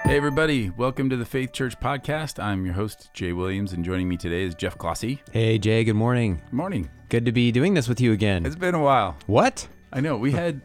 Hey everybody, welcome to the Faith Church Podcast. I'm your host, Jay Williams, and joining me today is Jeff Glossy. Hey Jay, good morning. Good morning. Good to be doing this with you again. It's been a while. What? I know,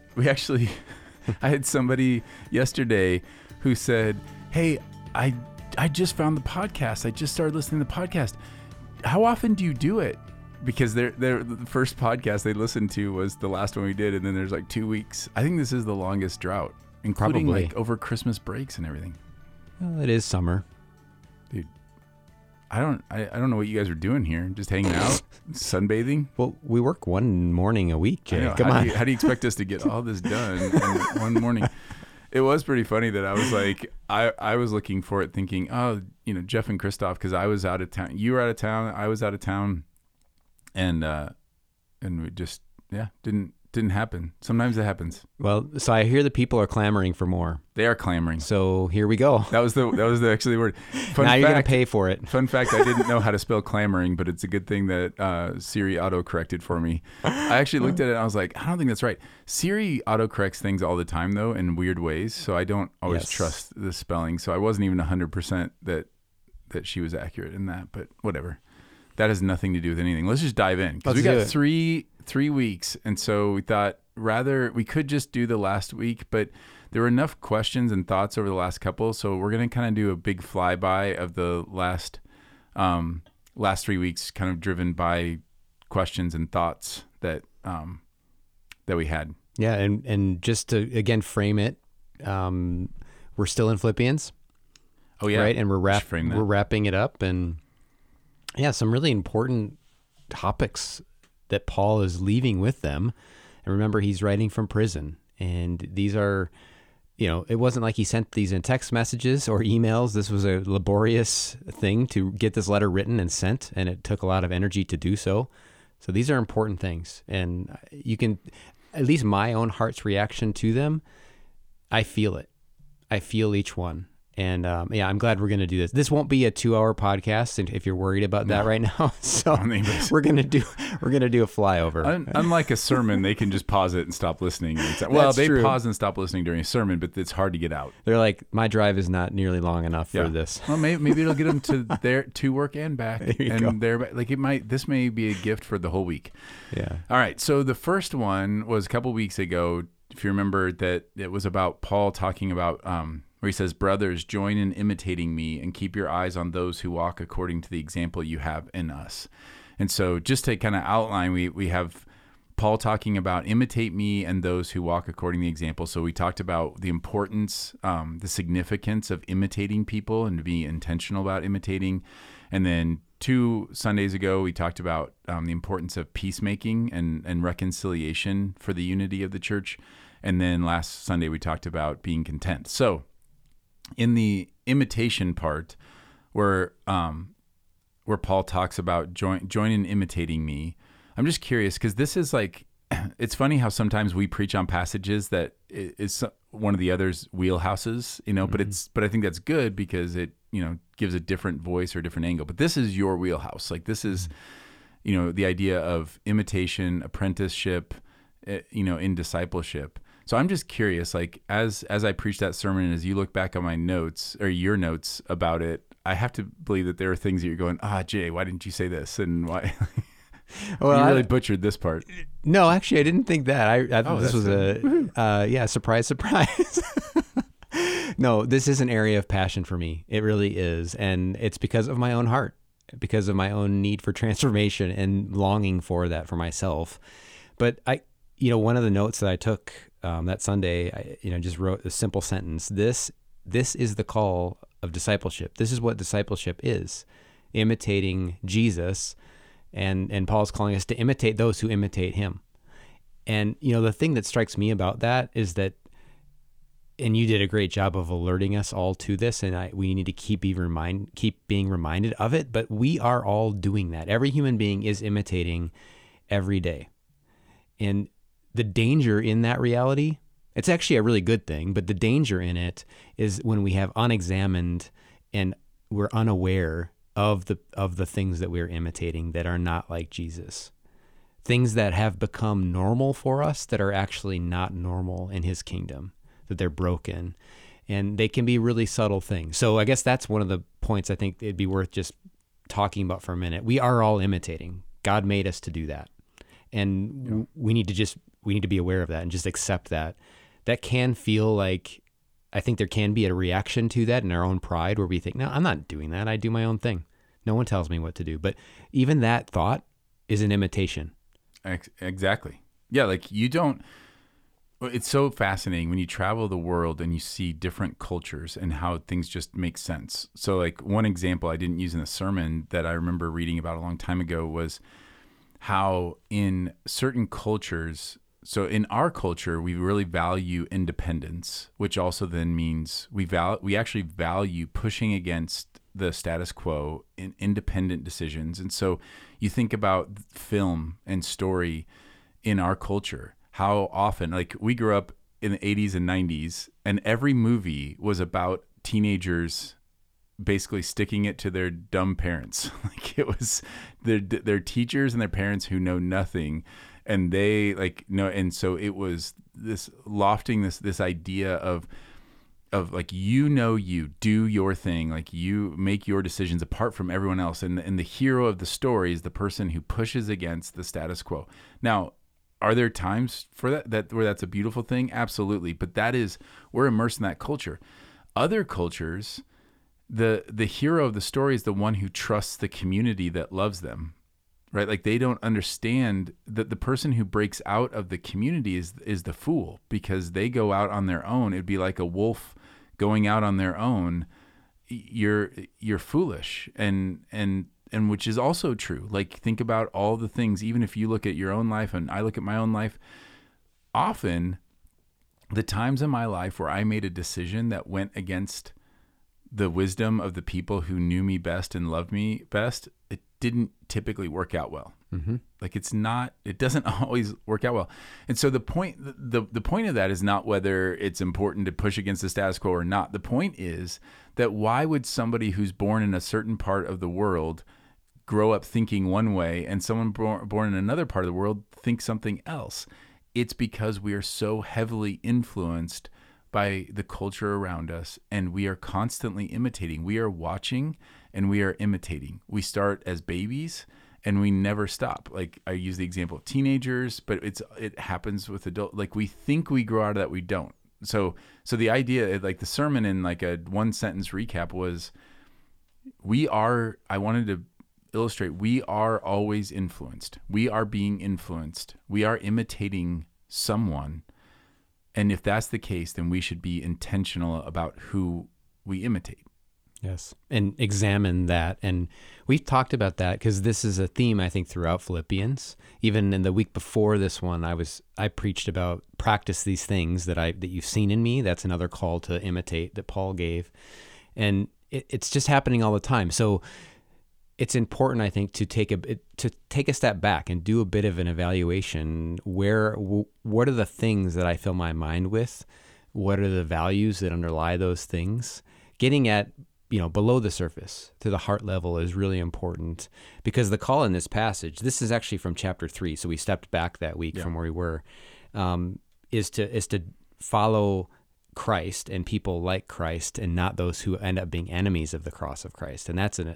I had somebody yesterday who said, hey, I just found the podcast. I just started listening to the podcast. How often do you do it? Because the first podcast they listened to was the last one we did, and then there's like 2 weeks. I think this is the longest drought, including Probably. like over Christmas breaks and everything. Well, it is summer. Dude, I don't know what you guys are doing here. Just hanging out, sunbathing. Well, we work one morning a week, Jay. Come on. How do you expect us to get all this done in one morning? It was pretty funny that I was like, I was looking for it thinking, oh, Jeff and Christoph, because I was out of town. You were out of town. I was out of town. And we just, didn't happen. Sometimes it happens. Well, so I hear the people are clamoring for more. They are clamoring. So here we go. That was actually the word. Now you're going to pay for it. Fun fact, I didn't know how to spell clamoring, but it's a good thing that Siri auto-corrected for me. I actually looked at it and I was like, I don't think that's right. Siri auto-corrects things all the time, though, in weird ways, so I don't always trust the spelling. So I wasn't even 100% that she was accurate in that, but whatever. That has nothing to do with anything. Let's just dive in, because we got three weeks, and so we thought rather we could just do the last week, but there were enough questions and thoughts over the last couple, so we're going to kind of do a big flyby of the last 3 weeks, kind of driven by questions and thoughts that we had. Yeah, and just to again frame it, we're still in Philippians. Oh yeah, right, and we're wrapping it up, and yeah, some really important topics that Paul is leaving with them. And remember, he's writing from prison. And these are, it wasn't like he sent these in text messages or emails. This was a laborious thing to get this letter written and sent, and it took a lot of energy to do so. So these are important things. And you can, at least my own heart's reaction to them, I feel it. I feel each one. And I'm glad we're going to do this. This won't be a 2-hour podcast, and if you're worried about that right now, so we're going to do a flyover. Unlike a sermon, they can just pause it and stop listening. They pause and stop listening during a sermon, but it's hard to get out. They're like, my drive is not nearly long enough for this. Well, maybe it'll get them to work and back, this may be a gift for the whole week. Yeah. All right. So the first one was a couple weeks ago. If you remember, that it was about Paul talking about. Where he says, brothers, join in imitating me and keep your eyes on those who walk according to the example you have in us. And so just to kind of outline, we have Paul talking about imitate me and those who walk according to the example. So we talked about the importance, the significance of imitating people and to be intentional about imitating. And then 2 Sundays ago, we talked about the importance of peacemaking and reconciliation for the unity of the church. And then last Sunday, we talked about being content. So in the imitation part, where Paul talks about join in imitating me, I'm just curious, because this is like, it's funny how sometimes we preach on passages that is one of the other's wheelhouses, but I think that's good because it gives a different voice or a different angle. But this is your wheelhouse. Like this is the idea of imitation, apprenticeship, in discipleship. So I'm just curious, like as I preach that sermon, and as you look back on my notes or your notes about it, I have to believe that there are things that you're going, Jay, why didn't you say this? And why? Well, you really butchered this part. No, actually, I didn't think that. I thought this was surprise. No, this is an area of passion for me. It really is. And it's because of my own heart, because of my own need for transformation and longing for that for myself. But one of the notes that I took that Sunday, I just wrote a simple sentence. This is the call of discipleship. This is what discipleship is, imitating Jesus, and Paul's calling us to imitate those who imitate him. And the thing that strikes me about that is that, and you did a great job of alerting us all to this, and we need to keep being reminded of it. But we are all doing that. Every human being is imitating every day, and the danger in that reality, it's actually a really good thing, but the danger in it is when we have unexamined and we're unaware of the things that we're imitating that are not like Jesus. Things that have become normal for us that are actually not normal in his kingdom, that they're broken. And they can be really subtle things. So I guess that's one of the points I think it'd be worth just talking about for a minute. We are all imitating. God made us to do that. And we need to be aware of that and just accept that. That can feel like, I think there can be a reaction to that in our own pride where we think, no, I'm not doing that. I do my own thing. No one tells me what to do. But even that thought is an imitation. Exactly. Yeah, like it's so fascinating when you travel the world and you see different cultures and how things just make sense. So like one example I didn't use in the sermon that I remember reading about a long time ago was how in certain cultures, so in our culture, we really value independence, which also then means we actually value pushing against the status quo in independent decisions. And so you think about film and story in our culture, how often, like we grew up in the 80s and 90s, and every movie was about teenagers basically sticking it to their dumb parents. Like it was their teachers and their parents who know nothing, and they like know. And so it was this lofting this idea of like, you do your thing, like you make your decisions apart from everyone else, and the hero of the story is the person who pushes against the status quo. Now, are there times for that where that's a beautiful thing? Absolutely, but we're immersed in that culture. Other cultures, the hero of the story is the one who trusts the community that loves them, right? Like they don't understand that the person who breaks out of the community is the fool, because they go out on their own. It'd be like a wolf going out on their own. You're foolish, and which is also true. Like think about all the things, even if you look at your own life and I look at my own life, often the times in my life where I made a decision that went against the wisdom of the people who knew me best and loved me best, it didn't typically work out well. Mm-hmm. Like it doesn't always work out well. And so the point of that is not whether it's important to push against the status quo or not. The point is that why would somebody who's born in a certain part of the world grow up thinking one way and someone born in another part of the world think something else? It's because we are so heavily influenced by the culture around us, and we are constantly imitating. We are watching and we are imitating. We start as babies and we never stop. Like I use the example of teenagers, but it happens with adults. Like we think we grow out of that, we don't. So the idea, like the sermon in like a one sentence recap was, I wanted to illustrate, we are always influenced. We are being influenced. We are imitating someone. And if that's the case, then we should be intentional about who we imitate. Yes. And examine that. And we've talked about that because this is a theme, I think, throughout Philippians. Even in the week before this one, I preached about practice these things that you've seen in me. That's another call to imitate that Paul gave. And it's just happening all the time. So it's important, I think, to take a step back and do a bit of an evaluation. What are the things that I fill my mind with? What are the values that underlie those things? Getting at below the surface to the heart level is really important, because the call in this passage, this is actually from chapter 3. So we stepped back that week from where we were, is to follow Christ and people like Christ, and not those who end up being enemies of the cross of Christ. And that's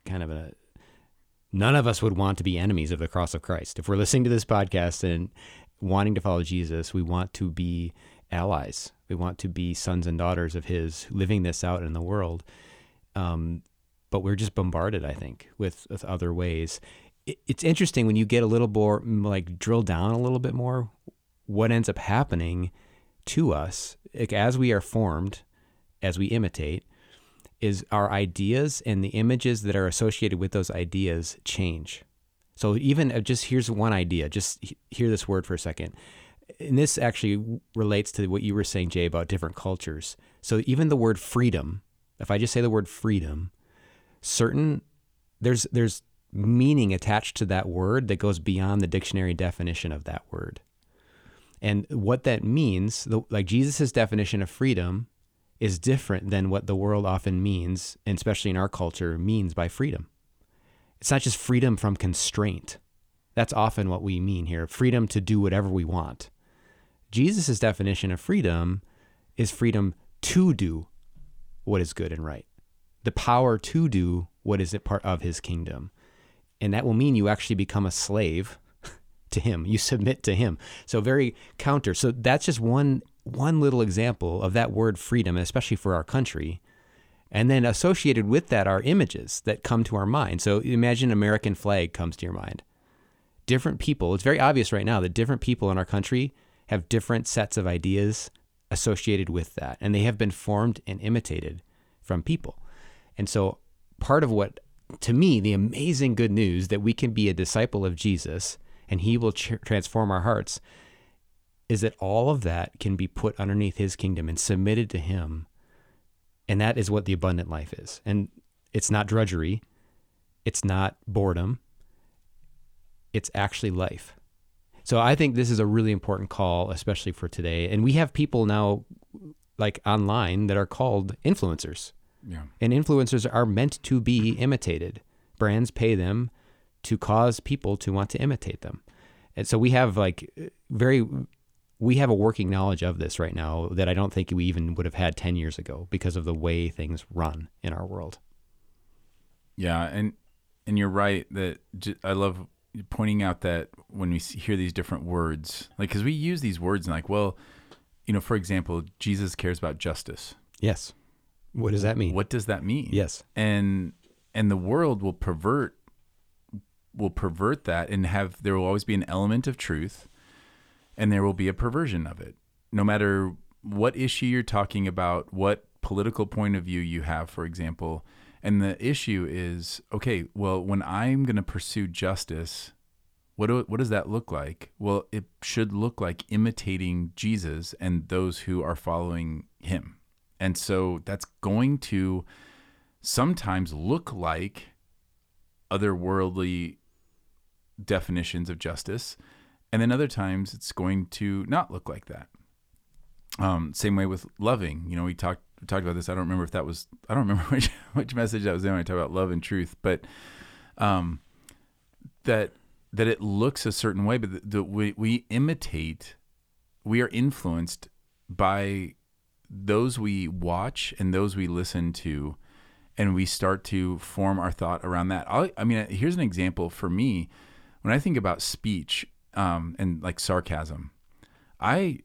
none of us would want to be enemies of the cross of Christ. If we're listening to this podcast and wanting to follow Jesus, we want to be allies. We want to be sons and daughters of his, living this out in the world. But we're just bombarded, I think, with other ways. It's interesting when you get a little more, like drill down a little bit more, what ends up happening to us, like, as we are formed, as we imitate, is our ideas and the images that are associated with those ideas change. So even just here's one idea, just hear this word for a second. And this actually relates to what you were saying, Jay, about different cultures. So even the word freedom, if I just say the word freedom, there's meaning attached to that word that goes beyond the dictionary definition of that word. And what that means, like Jesus' definition of freedom, is different than what the world often means, and especially in our culture, means by freedom. It's not just freedom from constraint. That's often what we mean here, freedom to do whatever we want. Jesus' definition of freedom is freedom to do what is good and right, the power to do what is a part of his kingdom. And that will mean you actually become a slave to him. You submit to him. So very counter. So that's just one little example of that word freedom, especially for our country. And then associated with that are images that come to our mind. So imagine American flag comes to your mind. Different people, it's very obvious right now that different people in our country have different sets of ideas associated with that. And they have been formed and imitated from people. And so part of what, to me, the amazing good news that we can be a disciple of Jesus and he will transform our hearts is that all of that can be put underneath his kingdom and submitted to him. And that is what the abundant life is. And it's not drudgery. It's not boredom. It's actually life. So I think this is a really important call, especially for today. And we have people now like online that are called influencers. Yeah. And influencers are meant to be imitated. Brands pay them to cause people to want to imitate them. And so we have we have a working knowledge of this right now that I don't think we even would have had 10 years ago because of the way things run in our world. Yeah. And you're right that I love pointing out that when we hear these different words, like, cause we use these words and like, well, for example, Jesus cares about justice. Yes. What does that mean? What does that mean? Yes. And the world will pervert that and there will always be an element of truth and there will be a perversion of it. No matter what issue you're talking about, what political point of view you have, for example. And the issue is, okay, well, when I'm going to pursue justice, what does that look like? Well, it should look like imitating Jesus and those who are following him. And so that's going to sometimes look like otherworldly definitions of justice. And then other times it's going to not look like that. Same way with loving. We talked about this. I don't remember which message that was in when I talked about love and truth, but that it looks a certain way, but we imitate, we are influenced by those we watch and those we listen to, and we start to form our thought around that. Here's an example for me. When I think about speech and like sarcasm, I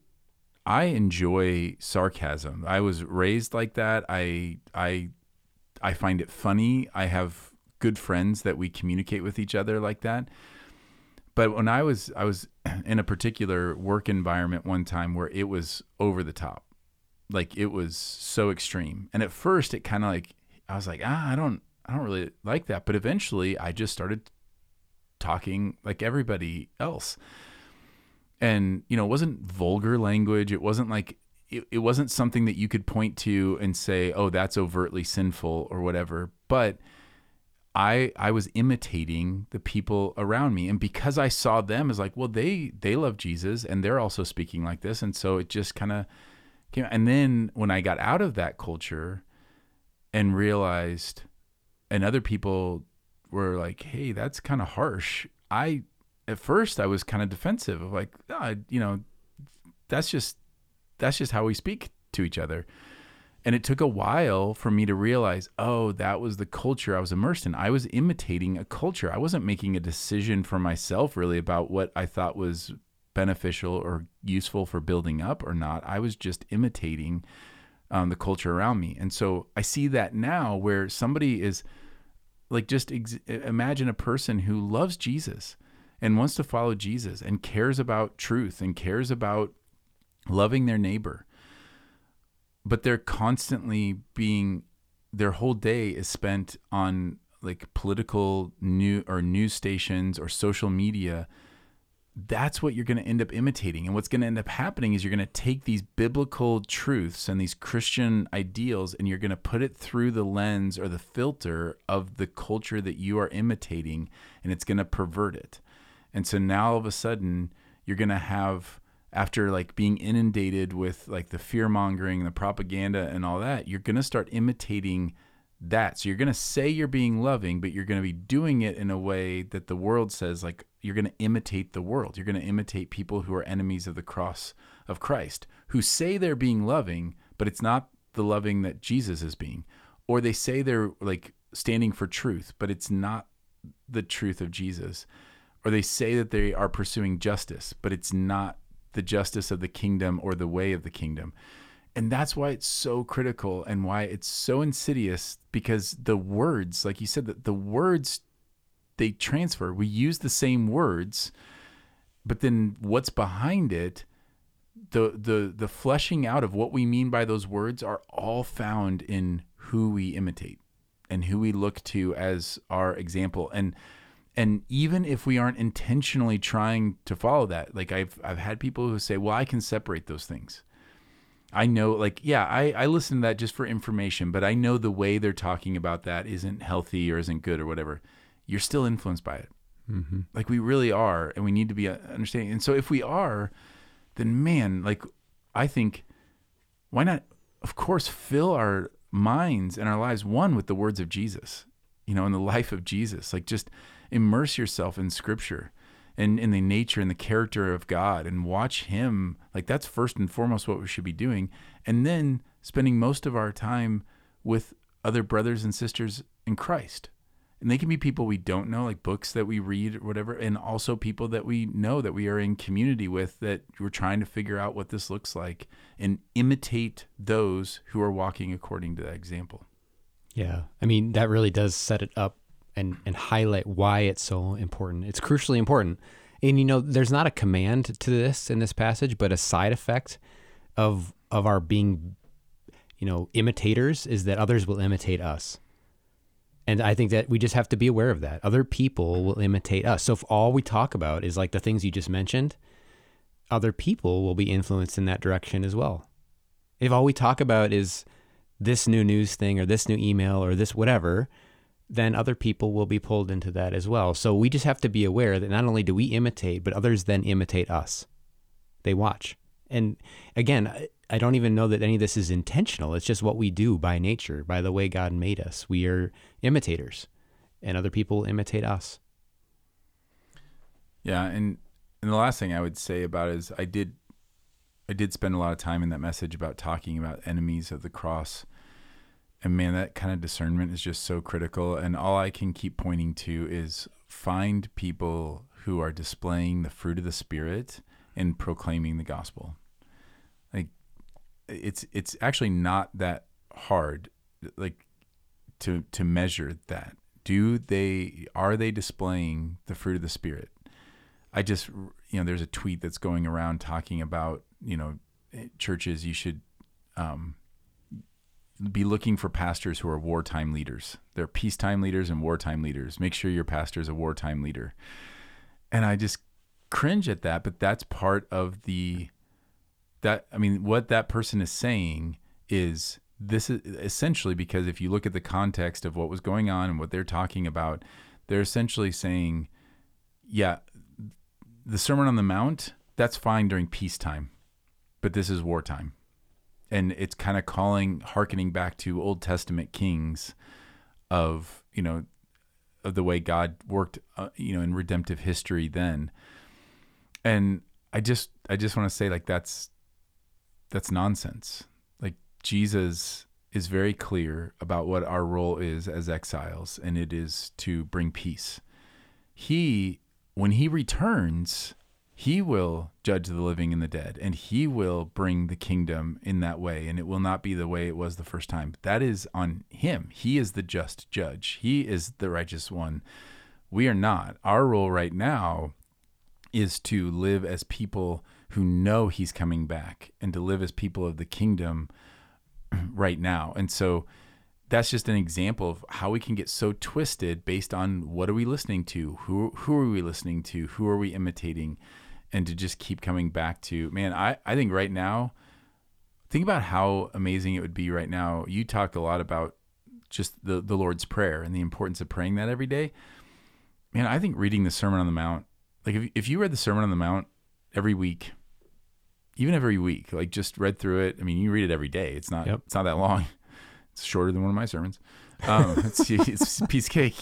enjoy sarcasm. I was raised like that. I find it funny. I have good friends that we communicate with each other like that. But when I was in a particular work environment one time where it was over the top, like it was so extreme. And at first it kind of like, I was like, I don't really like that. But eventually I just started talking like everybody else. And, it wasn't vulgar language. It wasn't like, it wasn't something that you could point to and say, oh, that's overtly sinful or whatever. But I was imitating the people around me. And because I saw them as like, well, they love Jesus and they're also speaking like this. And so it just kind of came. And then when I got out of that culture and realized, and other people were like, hey, that's kind of harsh. At first I was kind of defensive of like, that's just how we speak to each other. And it took a while for me to realize, oh, that was the culture I was immersed in. I was imitating a culture. I wasn't making a decision for myself really about what I thought was beneficial or useful for building up or not. I was just imitating the culture around me. And so I see that now where somebody is like, imagine a person who loves Jesus and wants to follow Jesus and cares about truth and cares about loving their neighbor. But they're constantly their whole day is spent on like political news stations or social media. That's what you're going to end up imitating. And what's going to end up happening is you're going to take these biblical truths and these Christian ideals and you're going to put it through the lens or the filter of the culture that you are imitating, and it's going to pervert it. And so now all of a sudden you're going to have, after like being inundated with like the fear mongering and the propaganda and all that, you're going to start imitating that. So you're going to say you're being loving, but you're going to be doing it in a way that the world says, like, you're going to imitate the world. You're going to imitate people who are enemies of the cross of Christ, who say they're being loving, but it's not the loving that Jesus is being. Or they say they're like standing for truth, but it's not the truth of Jesus. Or they say that they are pursuing justice, but it's not the justice of the kingdom or the way of the kingdom. And that's why it's so critical and why it's so insidious, because the words, like you said, that the words, they transfer. We use the same words, but then what's behind it, the fleshing out of what we mean by those words are all found in who we imitate and who we look to as our example. And even if we aren't intentionally trying to follow that, like I've had people who say, well, I can separate those things. I know, like, yeah, I listen to that just for information, but I know the way they're talking about that isn't healthy or isn't good or whatever. You're still influenced by it. Mm-hmm. Like we really are, and we need to be understanding. And so if we are, then man, like I think, why not, of course, fill our minds and our lives, one, with the words of Jesus, and the life of Jesus. Like just immerse yourself in Scripture and in the nature and the character of God and watch him. Like that's first and foremost what we should be doing. And then spending most of our time with other brothers and sisters in Christ. And they can be people we don't know, like books that we read or whatever, and also people that we know that we are in community with, that we're trying to figure out what this looks like and imitate those who are walking according to that example. Yeah. I mean, that really does set it up and highlight why it's so important. It's crucially important. And, there's not a command to this in this passage, but a side effect of our being, imitators is that others will imitate us. And I think that we just have to be aware of that. Other people will imitate us. So if all we talk about is like the things you just mentioned, other people will be influenced in that direction as well. If all we talk about is this new news thing or this new email or this whatever, then other people will be pulled into that as well. So we just have to be aware that not only do we imitate, but others then imitate us. They watch. And again, I don't even know that any of this is intentional. It's just what we do by nature, by the way God made us. We are imitators, and other people imitate us. Yeah, and the last thing I would say about it is I did spend a lot of time in that message about talking about enemies of the cross. And man, that kind of discernment is just so critical. And all I can keep pointing to is find people who are displaying the fruit of the Spirit and proclaiming the gospel. Like it's actually not that hard, like to measure that. Are they displaying the fruit of the Spirit? I just, there's a tweet that's going around talking about, churches, you should, be looking for pastors who are wartime leaders. They're peacetime leaders and wartime leaders. Make sure your pastor is a wartime leader. And I just cringe at that, but that's part of what that person is saying is this is essentially, because if you look at the context of what was going on and what they're talking about, they're essentially saying, yeah, the Sermon on the Mount, that's fine during peacetime, but this is wartime. And it's kind of hearkening back to Old Testament kings of the way God worked, in redemptive history then. And I just want to say, like, that's nonsense. Like, Jesus is very clear about what our role is as exiles, and it is to bring peace. When he returns, he will judge the living and the dead, and he will bring the kingdom in that way, and it will not be the way it was the first time. That is on him. He is the just judge. He is the righteous one. We are not. Our role right now is to live as people who know he's coming back and to live as people of the kingdom right now. And so that's just an example of how we can get so twisted based on what are we listening to? Who are we listening to? Who are we imitating? And to just keep coming back to, man, I think right now, think about how amazing it would be right now. You talk a lot about just the Lord's Prayer and the importance of praying that every day. Man, I think reading the Sermon on the Mount, like if you read the Sermon on the Mount every week, even every week, like just read through it. I mean, you read it every day. It's not It's not that long. It's shorter than one of my sermons. It's a piece of cake.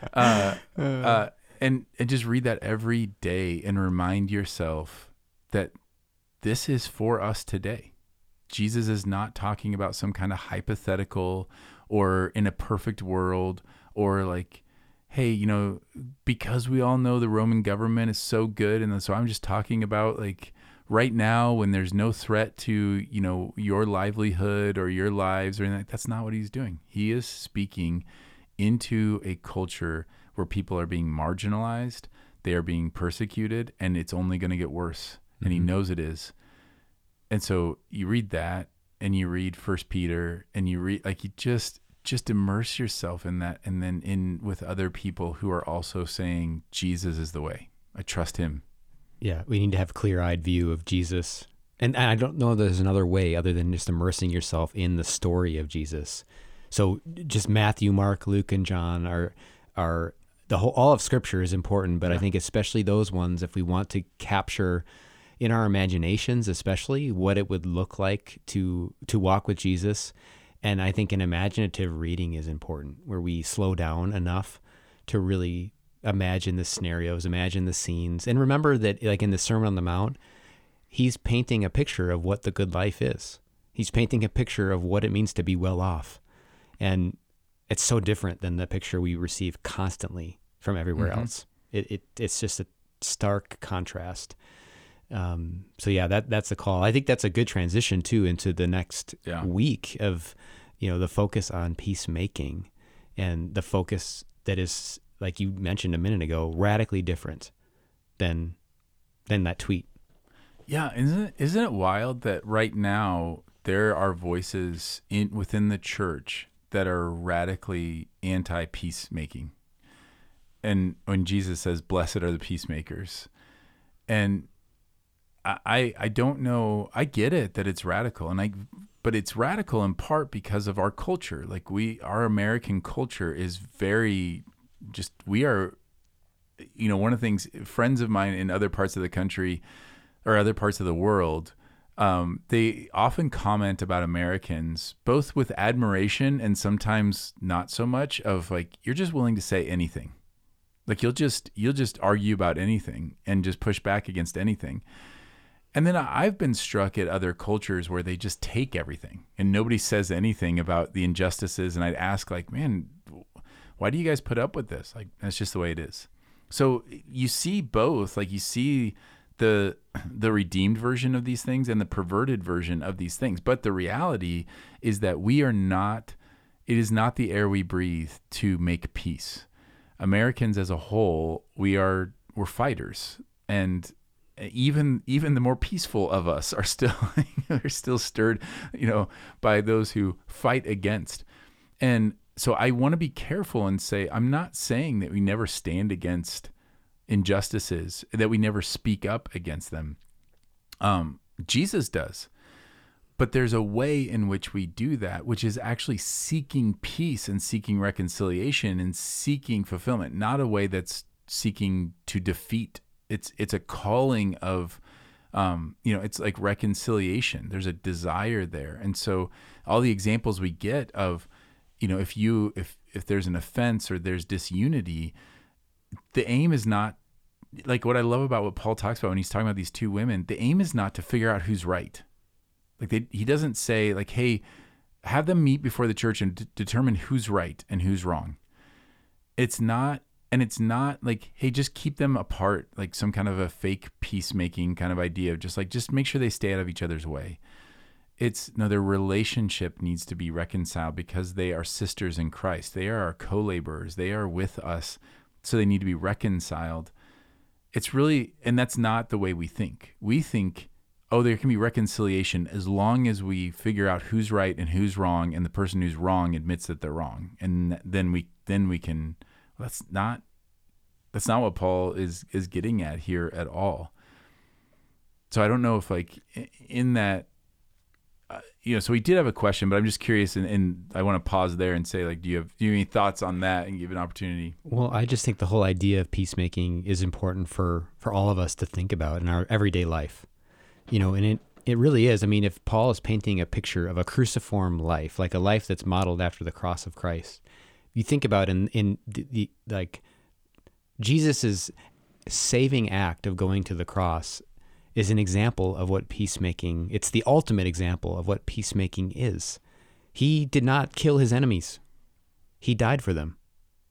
And just read that every day and remind yourself that this is for us today. Jesus is not talking about some kind of hypothetical or in a perfect world, or like, hey, because we all know the Roman government is so good. And so I'm just talking about like right now when there's no threat to, your livelihood or your lives or anything. That's not what he's doing. He is speaking into a culture where people are being marginalized, they are being persecuted, and it's only going to get worse. And he knows it is. And so you read that, and you read First Peter, and you read, like, you just immerse yourself in that, and then in with other people who are also saying Jesus is the way. I trust him. Yeah, we need to have a clear-eyed view of Jesus. And I don't know there's another way other than just immersing yourself in the story of Jesus. So just Matthew, Mark, Luke, and John are all of Scripture is important, but I think especially those ones, if we want to capture in our imaginations, especially what it would look like to walk with Jesus. And I think an imaginative reading is important, where we slow down enough to really imagine the scenarios, imagine the scenes. And remember that, like in the Sermon on the Mount, he's painting a picture of what the good life is. He's painting a picture of what it means to be well off. And it's so different than the picture we receive constantly from everywhere else. It's just a stark contrast. So yeah, that's the call. I think that's a good transition too into the next week of, the focus on peacemaking, and the focus that is, like you mentioned a minute ago, radically different than that tweet. Yeah. Isn't it wild that right now there are voices within the church that are radically anti-peacemaking? And when Jesus says, "Blessed are the peacemakers," and I don't know. I get it that it's radical, but it's radical in part because of our culture. Like our American culture is very we are, one of the things, friends of mine in other parts of the country or other parts of the world, they often comment about Americans, both with admiration and sometimes not so much, of like, you're just willing to say anything. Like you'll just argue about anything and just push back against anything. And then I've been struck at other cultures where they just take everything and nobody says anything about the injustices. And I'd ask, like, man, why do you guys put up with this? Like, that's just the way it is. So you see both, like you see the redeemed version of these things and the perverted version of these things. But the reality is that it is not the air we breathe to make peace. Americans as a whole, we're fighters, and even the more peaceful of us are still stirred, by those who fight against. And so I want to be careful and say, I'm not saying that we never stand against injustices, that we never speak up against them. Jesus does. But there's a way in which we do that, which is actually seeking peace and seeking reconciliation and seeking fulfillment, not a way that's seeking to defeat. It's a calling of, it's like reconciliation. There's a desire there. And so all the examples we get of, if there's an offense or there's disunity, the aim is not, like what I love about what Paul talks about when he's talking about these two women, the aim is not to figure out who's right. Like he doesn't say like, hey, have them meet before the church and determine who's right and who's wrong. It's not like, hey, just keep them apart, like some kind of a fake peacemaking kind of idea of just make sure they stay out of each other's way. Their relationship needs to be reconciled because they are sisters in Christ. They are our co-laborers. They are with us. So they need to be reconciled. It's really, and that's not the way we think. We think, there can be reconciliation as long as we figure out who's right and who's wrong, and the person who's wrong admits that they're wrong. And then we can, that's not what Paul is getting at here at all. So I don't know if like in that, so we did have a question, but I'm just curious, and I want to pause there and say, like, do you have any thoughts on that and give an opportunity? Well, I just think the whole idea of peacemaking is important for all of us to think about in our everyday life, and it really is. I mean, if Paul is painting a picture of a cruciform life, like a life that's modeled after the cross of Christ, you think about in the like Jesus's saving act of going to the cross is an example of what peacemaking, it's the ultimate example of what peacemaking is. He did not kill his enemies. He died for them.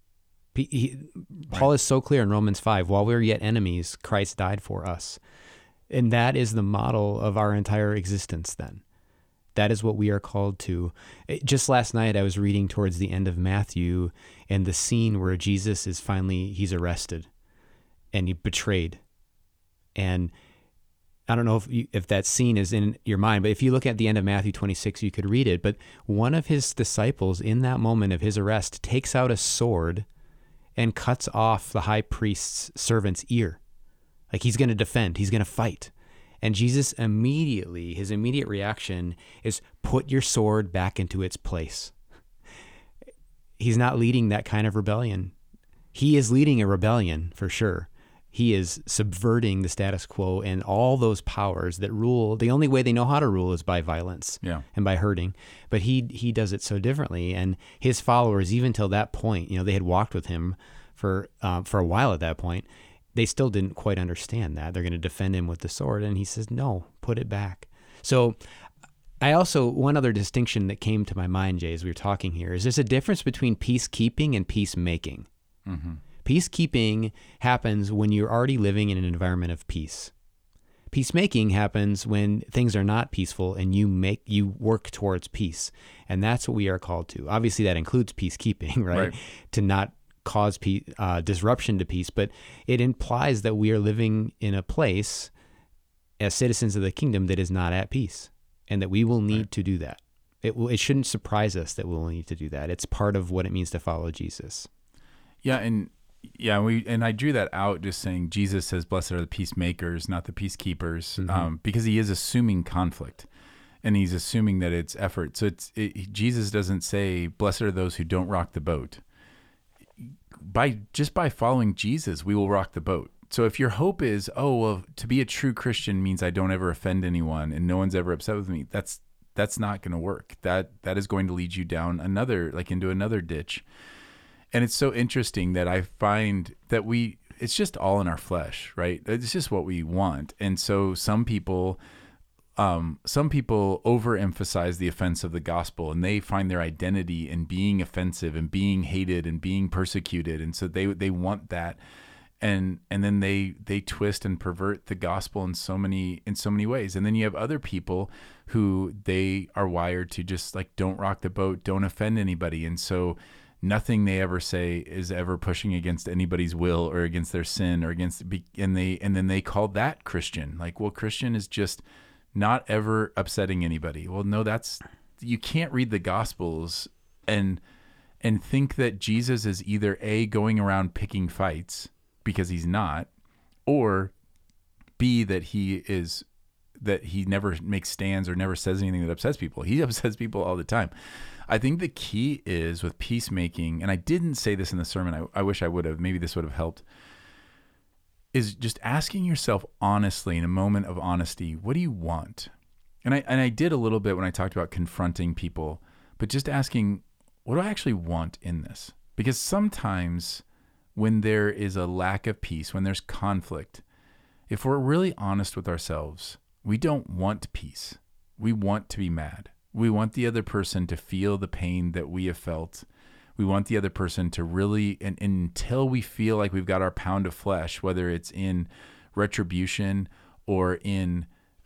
Paul is so clear in Romans 5, while we're yet enemies, Christ died for us. And that is the model of our entire existence then. That is what we are called to. Just last night, I was reading towards the end of Matthew, and the scene where Jesus is finally, he's arrested and he betrayed. And I don't know if that scene is in your mind, but if you look at the end of Matthew 26, you could read it. But one of his disciples in that moment of his arrest takes out a sword and cuts off the high priest's servant's ear. Like he's going to defend, he's going to fight. And Jesus immediately, his immediate reaction is put your sword back into its place. He's not leading that kind of rebellion. He is leading a rebellion for sure. He is subverting the status quo and all those powers that rule. The only way they know how to rule is by violence and by hurting. But he does it so differently. And his followers, even till that point, they had walked with him for a while at that point. They still didn't quite understand that. They're going to defend him with the sword. And he says, no, put it back. So one other distinction that came to my mind, Jay, as we were talking here, is there's a difference between peacekeeping and peacemaking. Mm-hmm. Peacekeeping happens when you're already living in an environment of peace. Peacemaking happens when things are not peaceful and you work towards peace. And that's what we are called to. Obviously, that includes peacekeeping, right? To not cause disruption to peace, but it implies that we are living in a place as citizens of the kingdom that is not at peace, and that we will need to do that. It shouldn't surprise us that we'll need to do that. It's part of what it means to follow Jesus. And I drew that out just saying Jesus says, blessed are the peacemakers, not the peacekeepers, because he is assuming conflict and he's assuming that it's effort. So Jesus doesn't say, blessed are those who don't rock the boat. By following Jesus, we will rock the boat. So if your hope is, to be a true Christian means I don't ever offend anyone and no one's ever upset with me, that's not going to work. That is going to lead you down into another ditch. And it's so interesting that I find that it's just all in our flesh, right? It's just what we want. And so some people overemphasize the offense of the gospel, and they find their identity in being offensive and being hated and being persecuted. And so they want that. And then they twist and pervert the gospel in so many ways. And then you have other people who they are wired to just don't rock the boat, don't offend anybody. And so nothing they ever say is ever pushing against anybody's will or against their sin or and then they call that Christian. Christian is just not ever upsetting anybody. Well, no, you can't read the Gospels and think that Jesus is either A, going around picking fights because he's not, or B, that he never makes stands or never says anything that upsets people. He upsets people all the time. I think the key is with peacemaking, and I didn't say this in the sermon, I wish I would have, maybe this would have helped, is just asking yourself honestly, in a moment of honesty, what do you want? And I did a little bit when I talked about confronting people, but just asking, what do I actually want in this? Because sometimes when there is a lack of peace, when there's conflict, if we're really honest with ourselves, we don't want peace. We want to be mad. We want the other person to feel the pain that we have felt. We want the other person to really, and until we feel like we've got our pound of flesh, whether it's in retribution or in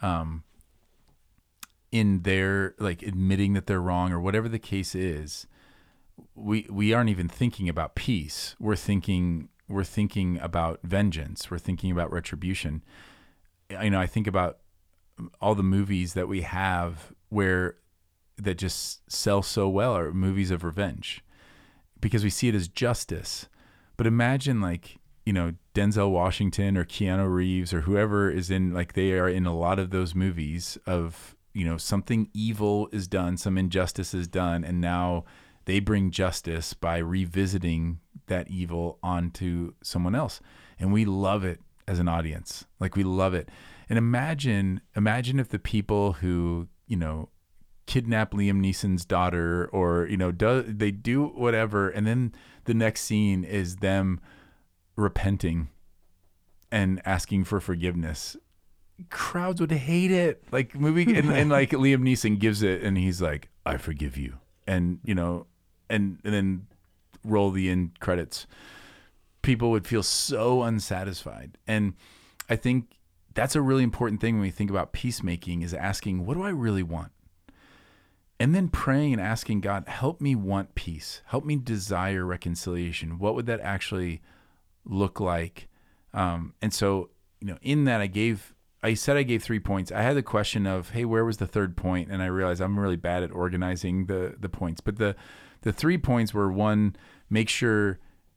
their admitting that they're wrong or whatever the case is, we aren't even thinking about peace. We're thinking about vengeance. We're thinking about retribution. I think about all the movies that we have that just sell so well are movies of revenge because we see it as justice. But imagine Denzel Washington or Keanu Reeves or whoever is in, they are in a lot of those movies of, something evil is done, some injustice is done, and now they bring justice by revisiting that evil onto someone else. And we love it as an audience. We love it. And imagine if the people who, kidnap Liam Neeson's daughter or, they do whatever. And then the next scene is them repenting and asking for forgiveness. crowds would hate it. Like movie and like Liam Neeson gives it and he's like, I forgive you. And and then roll the end credits. People would feel so unsatisfied. And I think that's a really important thing when we think about peacemaking, is asking, what do I really want? And then praying and asking God, help me want peace. Help me desire reconciliation. What would that actually look like? And so, in that I said I gave 3 points. I had the question of, hey, where was the third point? And I realized I'm really bad at organizing the points. But the 3 points were: 1, make sure,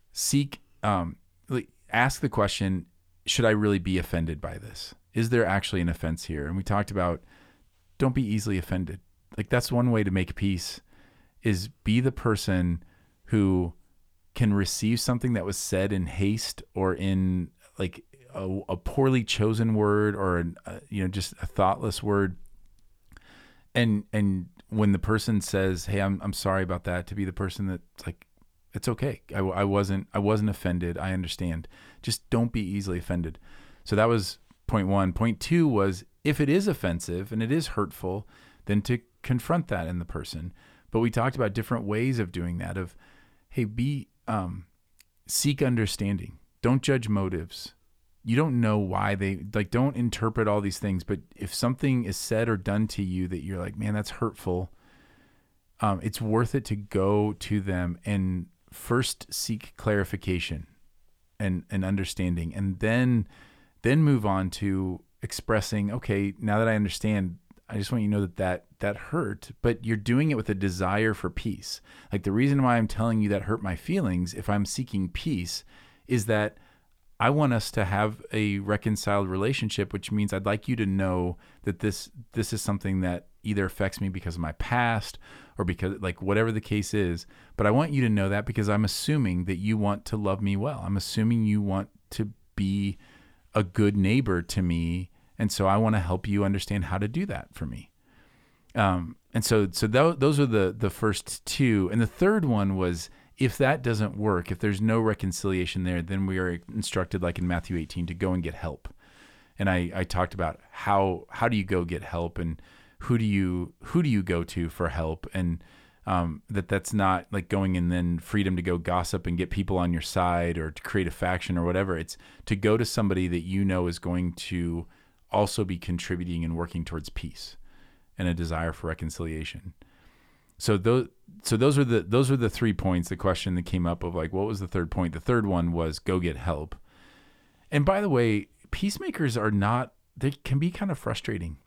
ask the question, should I really be offended by this? Is there actually an offense here? And we talked about, don't be easily offended. Like, that's one way to make peace, is be the person who can receive something that was said in haste or in like a poorly chosen word, or just a thoughtless word. And when the person says, hey, I'm sorry about that, to be the person that's like, it's okay. I wasn't offended. I understand. Just don't be easily offended. So that was point 1. Point 2 was, if it is offensive and it is hurtful, then to confront that in the person. But we talked about different ways of doing that, of, hey, seek understanding. Don't judge motives. You don't know why don't interpret all these things. But if something is said or done to you that you're like, man, that's hurtful, it's worth it to go to them and first seek clarification and understanding, and then move on to expressing, okay, now that I understand, I just want you to know that hurt, but you're doing it with a desire for peace. Like, the reason why I'm telling you that hurt my feelings, if I'm seeking peace, is that I want us to have a reconciled relationship, which means I'd like you to know that this is something that either affects me because of my past or because, like, whatever the case is. But I want you to know that because I'm assuming that you want to love me well. I'm assuming you want to be a good neighbor to me. And so I want to help you understand how to do that for me. And so those are the first 2. And the third one was, if that doesn't work, if there's no reconciliation there, then we are instructed, like in Matthew 18, to go and get help. And I talked about how do you go get help, and who do you go to for help, and that's not like going and then freedom to go gossip and get people on your side or to create a faction or whatever. It's to go to somebody that you know is going to also be contributing and working towards peace and a desire for reconciliation. So those are the 3 points. The question that came up of, like, what was the third point? The third one was go get help. And by the way, peacemakers they can be kind of frustrating.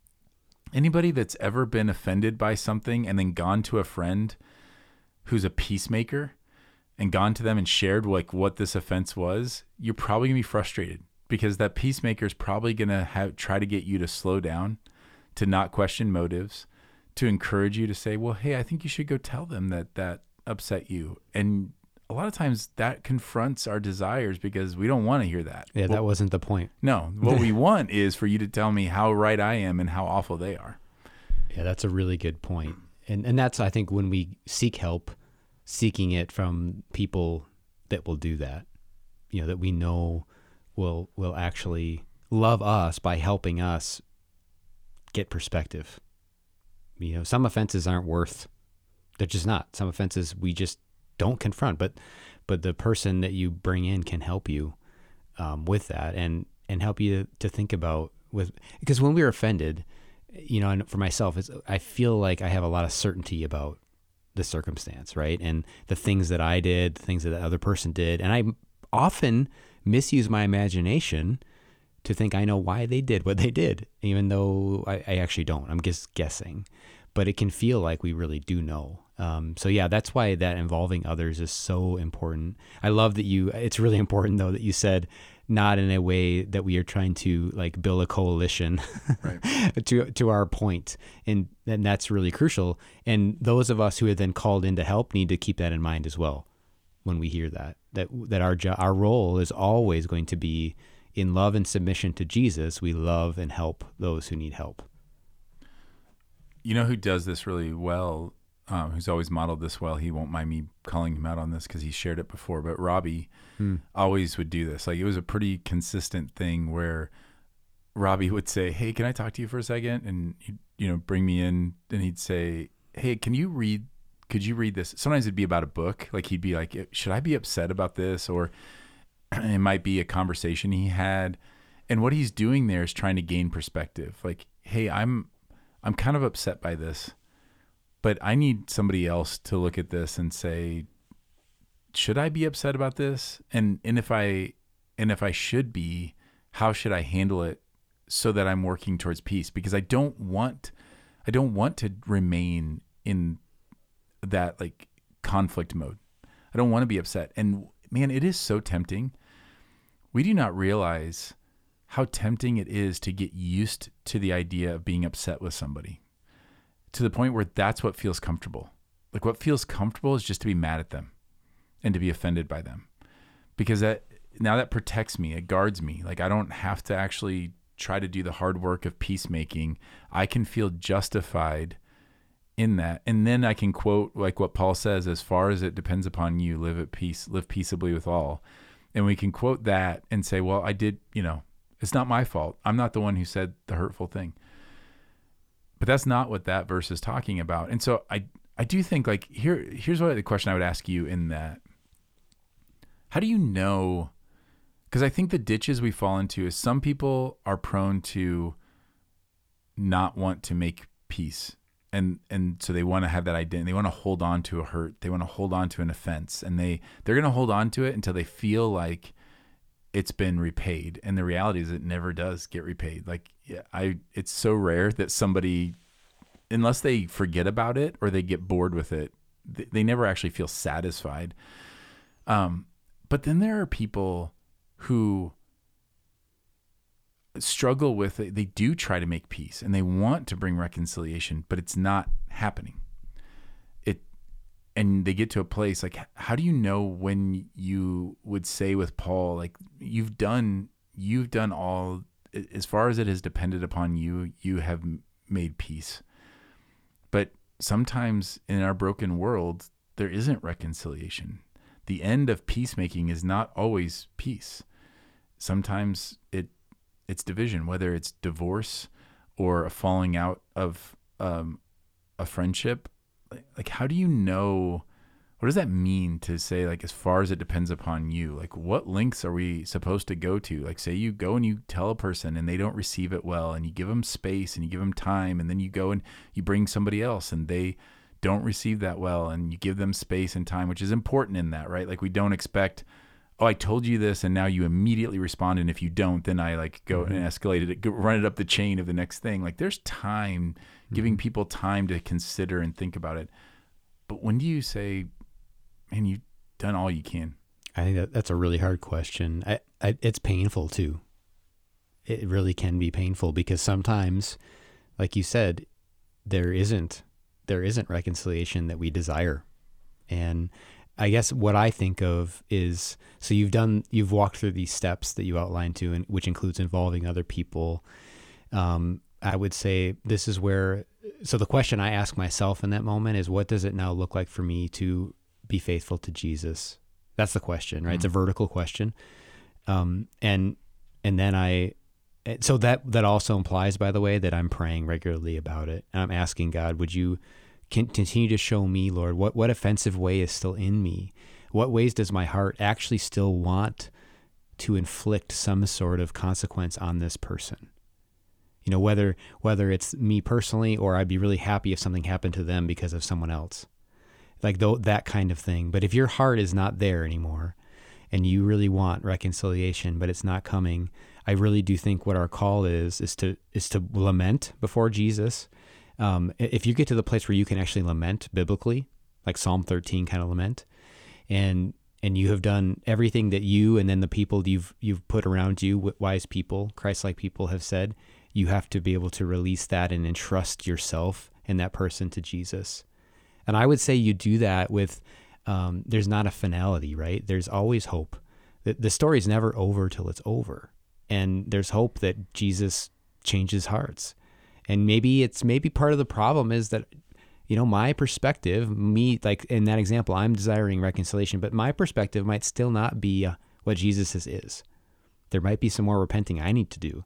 Anybody that's ever been offended by something and then gone to a friend who's a peacemaker and gone to them and shared like what this offense was, you're probably gonna be frustrated, because that peacemaker is probably gonna try to get you to slow down, to not question motives, to encourage you to say, well, hey, I think you should go tell them that upset you. And a lot of times that confronts our desires, because we don't want to hear that. Yeah, that wasn't the point. No, what we want is for you to tell me how right I am and how awful they are. Yeah, that's a really good point. And that's, I think, when we seek help, seeking it from people that will do that, that we know will actually love us by helping us get perspective. Some offenses aren't they're just not. Some offenses we just don't confront, but the person that you bring in can help you with that and help you to think about because when we're offended, and for myself, I feel like I have a lot of certainty about the circumstance, right? And the things that I did, the things that the other person did, and I often misuse my imagination to think I know why they did what they did, even though I actually don't. I'm just guessing. But it can feel like we really do know. So yeah, that's why that involving others is so important. I love that it's really important though that you said not in a way that we are trying to like build a coalition right. to our point. And that's really crucial. And those of us who are then called in to help need to keep that in mind as well when we hear that our role is always going to be in love and submission to Jesus. We love and help those who need help. You know who does this really well, who's always modeled this well? He won't mind me calling him out on this because he shared it before, but Robbie always would do this. Like, it was a pretty consistent thing where Robbie would say, "Hey, can I talk to you for a second?" And he'd, bring me in, and he'd say, "Hey, could you read this?" Sometimes it'd be about a book. Like he'd be like, "Should I be upset about this?" Or it might be a conversation he had. And what he's doing there is trying to gain perspective. Like, "Hey, I'm kind of upset by this, but I need somebody else to look at this and say, should I be upset about this? And if I should be, how should I handle it so that I'm working towards peace? Because I don't want to remain in that like conflict mode. I don't want to be upset." And man, it is so tempting. We do not realize how tempting it is to get used to the idea of being upset with somebody to the point where that's what feels comfortable. Like what feels comfortable is just to be mad at them and to be offended by them, because that protects me. It guards me. Like I don't have to actually try to do the hard work of peacemaking. I can feel justified in that. And then I can quote like what Paul says, "As far as it depends upon you, live peaceably with all." And we can quote that and say, well, I did, it's not my fault. I'm not the one who said the hurtful thing. But that's not what that verse is talking about. And so I do think like here's what the question I would ask you in that. How do you know? Because I think the ditches we fall into is some people are prone to not want to make peace. And so they want to have that identity. They want to hold on to a hurt. They want to hold on to an offense. And they're going to hold on to it until they feel like it's been repaid. And the reality is it never does get repaid. Like it's so rare that somebody, unless they forget about it or they get bored with it, they never actually feel satisfied. But then there are people who struggle with it. They do try to make peace and they want to bring reconciliation, but it's not happening. And they get to a place like, how do you know when you would say with Paul, like you've done all, as far as it has depended upon you, you have made peace. But sometimes in our broken world, there isn't reconciliation. The end of peacemaking is not always peace. Sometimes it's division, whether it's divorce or a falling out of a friendship. Like, how do you know? What does that mean to say, like, as far as it depends upon you? Like, what lengths are we supposed to go to? Like, say you go and you tell a person and they don't receive it well, and you give them space and you give them time, and then you go and you bring somebody else and they don't receive that well, and you give them space and time, which is important in that, right? Like, we don't expect, oh, I told you this and now you immediately respond, and if you don't, then I like go and escalate it, run it up the chain of the next thing. Like, there's time, giving people time to consider and think about it. But when do you say, man, you've done all you can? I think that's a really hard question. It's painful too. It really can be painful because sometimes, like you said, there isn't reconciliation that we desire. And I guess what I think of is, so you've walked through these steps that you outlined too, and which includes involving other people. I would say this is where, so the question I ask myself in that moment is, what does it now look like for me to be faithful to Jesus? That's the question, right? It's a vertical question. And then so that also implies, by the way, that I'm praying regularly about it. And I'm asking God, would you continue to show me, Lord, what offensive way is still in me? What ways does my heart actually still want to inflict some sort of consequence on this person? You know, whether it's me personally, or I'd be really happy if something happened to them because of someone else, like that kind of thing. But if your heart is not there anymore and you really want reconciliation, but it's not coming, I really do think what our call is to lament before Jesus. If you get to the place where you can actually lament biblically, like Psalm 13 kind of lament, and you have done everything that you and then the people you've put around you, wise people, Christ-like people, have said, you have to be able to release that and entrust yourself and that person to Jesus. And I would say you do that with, there's not a finality, right? There's always hope. The story's never over till it's over. And there's hope that Jesus changes hearts. And maybe part of the problem is that, you know, my perspective, me, like in that example, I'm desiring reconciliation, but my perspective might still not be what Jesus's is. There might be some more repenting I need to do.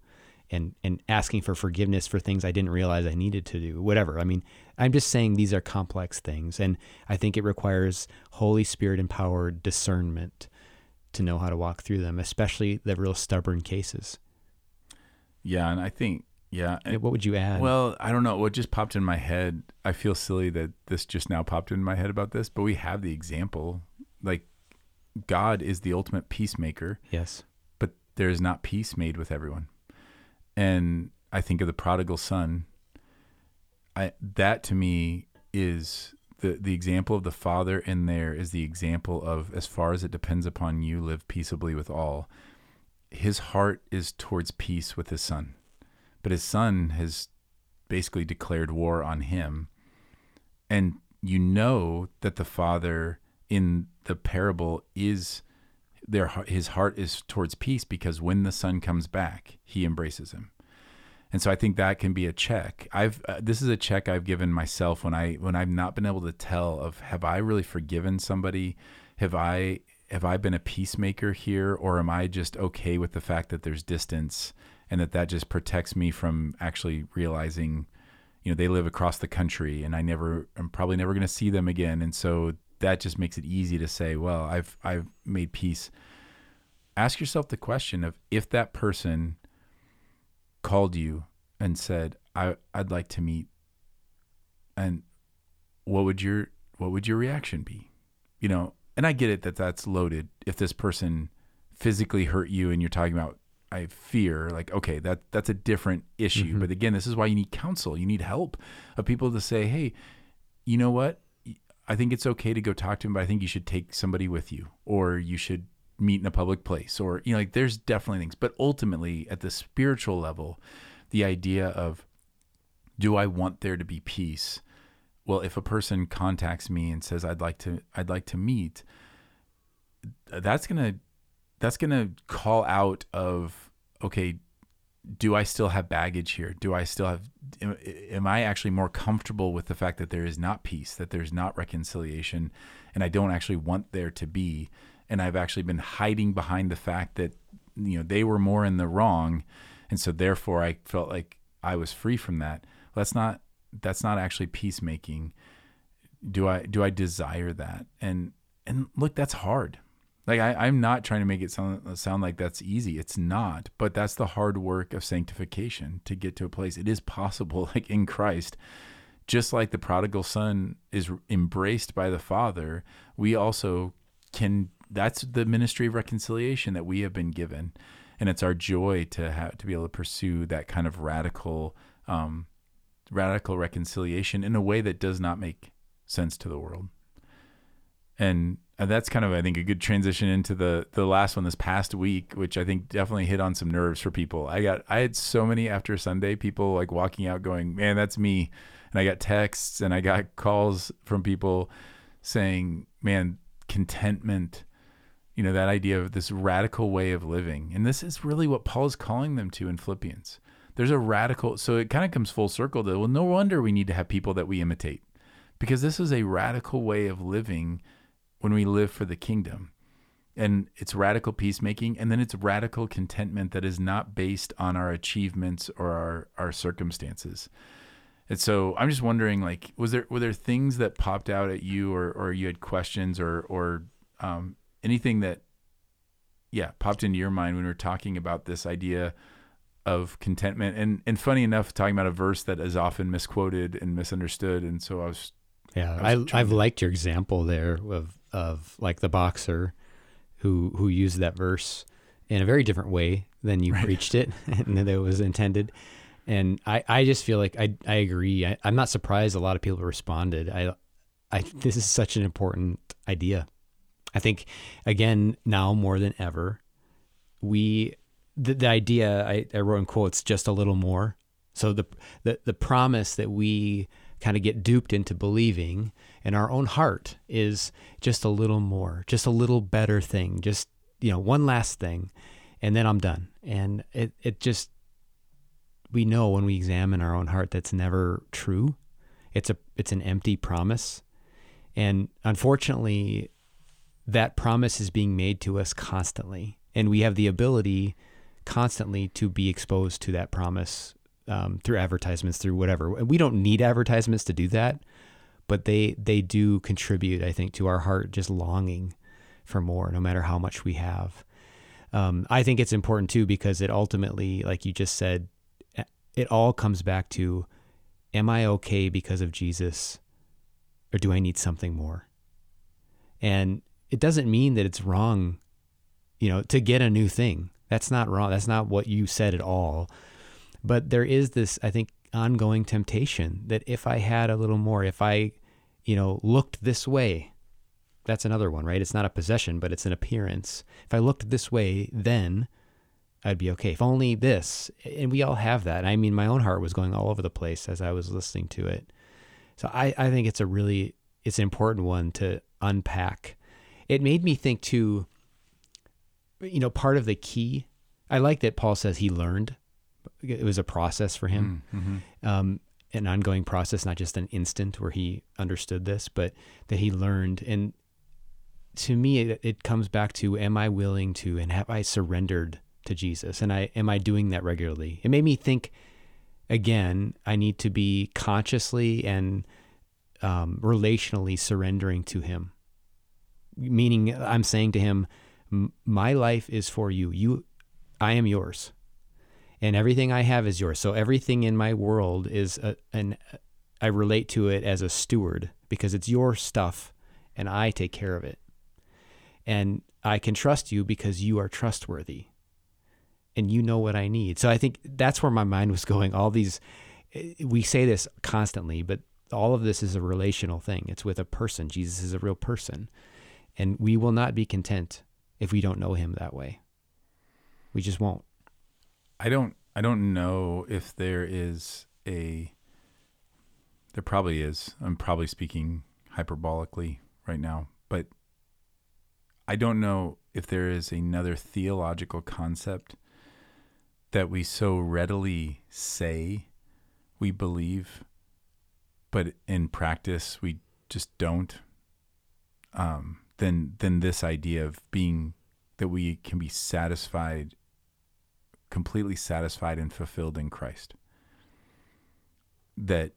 and asking for forgiveness for things I didn't realize I needed to do, whatever. I mean, I'm just saying these are complex things, and I think it requires Holy Spirit empowered discernment to know how to walk through them, especially the real stubborn cases. Yeah, and I think, What would you add? well, I don't know. What just popped in my head, I feel silly that this just now popped in my head about this, but we have the example. Like, God is the ultimate peacemaker. Yes. But there is not peace made with everyone. And I think of the prodigal son. That to me is the example of the father in there is the example of, as far as it depends upon you, live peaceably with all. His heart is towards peace with his son. But his son has basically declared war on him. And you know that the father in the parable is there. His heart is towards peace because when the son comes back, he embraces him. And so I think that can be a check. This is a check I've given myself when I've not been able to tell of, have I really forgiven somebody? Have I been a peacemaker here, or am I just okay with the fact that there's distance and that just protects me from actually realizing, they live across the country and I'm probably never going to see them again. And so that just makes it easy to say, well, I've made peace. Ask yourself the question of, if that person called you and said, I'd like to meet, and what would your reaction be? And I get it that that's loaded. If this person physically hurt you and you're talking about, I fear, like, okay, that's a different issue. Mm-hmm. But again, this is why you need counsel. You need help of people to say, hey, you know what? I think it's okay to go talk to him, but I think you should take somebody with you, or you should meet in a public place, or, there's definitely things. But ultimately, at the spiritual level, the idea of, do I want there to be peace? Well, if a person contacts me and says, I'd like to meet, that's gonna call out of, okay, do I still have baggage here? Am I actually more comfortable with the fact that there is not peace, that there's not reconciliation, and I don't actually want there to be, and I've actually been hiding behind the fact that, they were more in the wrong, and so therefore I felt like I was free from that. Well, that's not actually peacemaking. Do I desire that? And look, that's hard. Like, I'm not trying to make it sound like that's easy. It's not, but that's the hard work of sanctification to get to a place. It is possible, like in Christ, just like the prodigal son is embraced by the Father, we also can. That's the ministry of reconciliation that we have been given, and it's our joy to be able to pursue that kind of radical reconciliation in a way that does not make sense to the world. And that's kind of, I think, a good transition into the last one this past week, which I think definitely hit on some nerves for people. I had so many after Sunday people like walking out going, man, that's me. And I got texts and I got calls from people saying, man, contentment, that idea of this radical way of living. And this is really what Paul is calling them to in Philippians. There's a radical, so it kind of comes full circle to, well, no wonder we need to have people that we imitate, because this is a radical way of living when we live for the kingdom. And it's radical peacemaking, and then it's radical contentment that is not based on our achievements or our circumstances. And so I'm just wondering, like, were there things that popped out at you, or you had questions or anything that popped into your mind when we were talking about this idea of contentment? And funny enough, talking about a verse that is often misquoted and misunderstood. And so I've liked your example there of like the boxer who used that verse in a very different way than you preached it and that it was intended. And I just feel like I agree. I'm not surprised a lot of people responded. This is such an important idea. I think, again, now more than ever, the idea I wrote in quotes, just a little more. So the promise that we kind of get duped into believing in our own heart is just a little more, just a little better thing, just, one last thing, and then I'm done. And it just, we know when we examine our own heart, that's never true. It's an empty promise. And unfortunately, that promise is being made to us constantly. And we have the ability constantly to be exposed to that promise through advertisements, through whatever. We don't need advertisements to do that, but they do contribute, I think, to our heart just longing for more, no matter how much we have. I think it's important too, because it ultimately, like you just said, it all comes back to, am I okay because of Jesus, or do I need something more? And it doesn't mean that it's wrong, to get a new thing. That's not wrong. That's not what you said at all. But there is this, I think, ongoing temptation that if I had a little more, if I, looked this way, that's another one, right? It's not a possession, but it's an appearance. If I looked this way, then I'd be okay. If only this. And we all have that. I mean, my own heart was going all over the place as I was listening to it. So I think it's an important one to unpack. It made me think too, part of the key, I like that Paul says he learned. It was a process for him, an ongoing process, not just an instant where he understood this, but that he learned. And to me, it comes back to, am I willing to, and have I surrendered to Jesus? And am I doing that regularly? It made me think, again, I need to be consciously and relationally surrendering to him. Meaning I'm saying to him, my life is for you. I am yours. And everything I have is yours. So everything in my world is, I relate to it as a steward, because it's your stuff and I take care of it. And I can trust you because you are trustworthy and you know what I need. So I think that's where my mind was going. All these, we say this constantly, but all of this is a relational thing. It's with a person. Jesus is a real person. And we will not be content if we don't know him that way. We just won't. I don't know if there probably is. I'm probably speaking hyperbolically right now, but I don't know if there is another theological concept that we so readily say we believe, but in practice we just don't, than this idea of being, that we can be satisfied, completely satisfied and fulfilled in Christ. That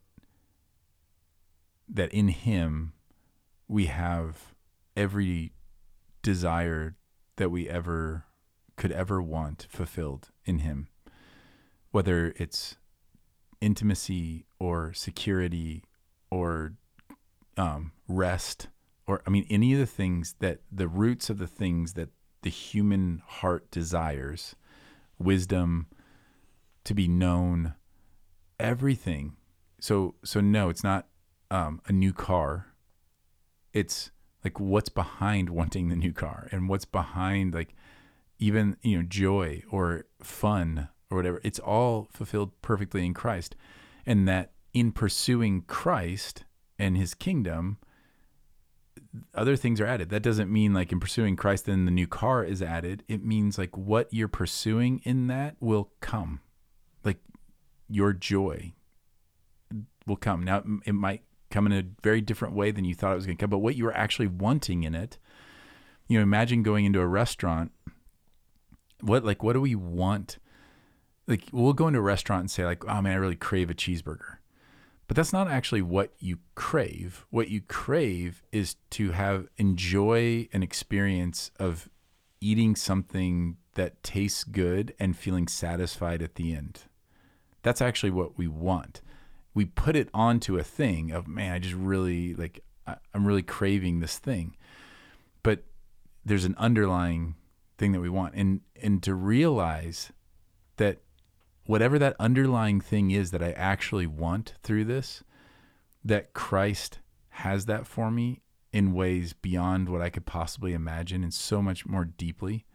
in him we have every desire that we could ever want fulfilled in him, whether it's intimacy or security or rest, or any of the things that the roots of the things that the human heart desires, wisdom, to be known, everything. So no, it's not a new car. It's like what's behind wanting the new car, and what's behind, like, even, joy or fun or whatever. It's all fulfilled perfectly in Christ. And that in pursuing Christ and his kingdom, other things are added. That doesn't mean like in pursuing Christ, then the new car is added. It means like what you're pursuing in that will come. Like your joy will come. Now it might come in a very different way than you thought it was going to come, but what you were actually wanting in it, imagine going into a restaurant. What do we want? Like we'll go into a restaurant and say like, oh man, I really crave a cheeseburger. But that's not actually what you crave. What you crave is to enjoy an experience of eating something that tastes good and feeling satisfied at the end. That's actually what we want. We put it onto a thing of, man, I just really I'm really craving this thing. But there's an underlying thing that we want. And to realize that whatever that underlying thing is that I actually want through this, that Christ has that for me in ways beyond what I could possibly imagine, and so much more deeply.